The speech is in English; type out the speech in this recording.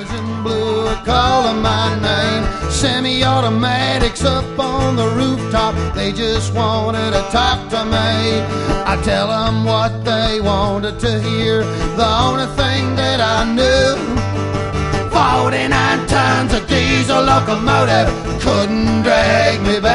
boys in blue are calling my name. Semi-automatics up on the rooftop, they just wanted to talk to me. I tell them what they wanted to hear, the only thing that I knew. 49 tons of diesel locomotive couldn't drag me